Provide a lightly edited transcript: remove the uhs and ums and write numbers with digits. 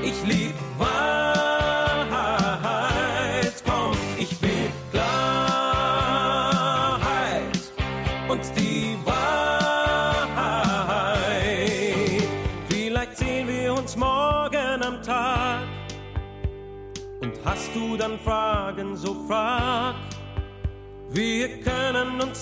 Ich lieb Wahrheit, komm, ich will Klarheit und die Wahrheit. Vielleicht sehen wir uns morgen am Tag. Und hast du dann Fragen, so frag. Wir können uns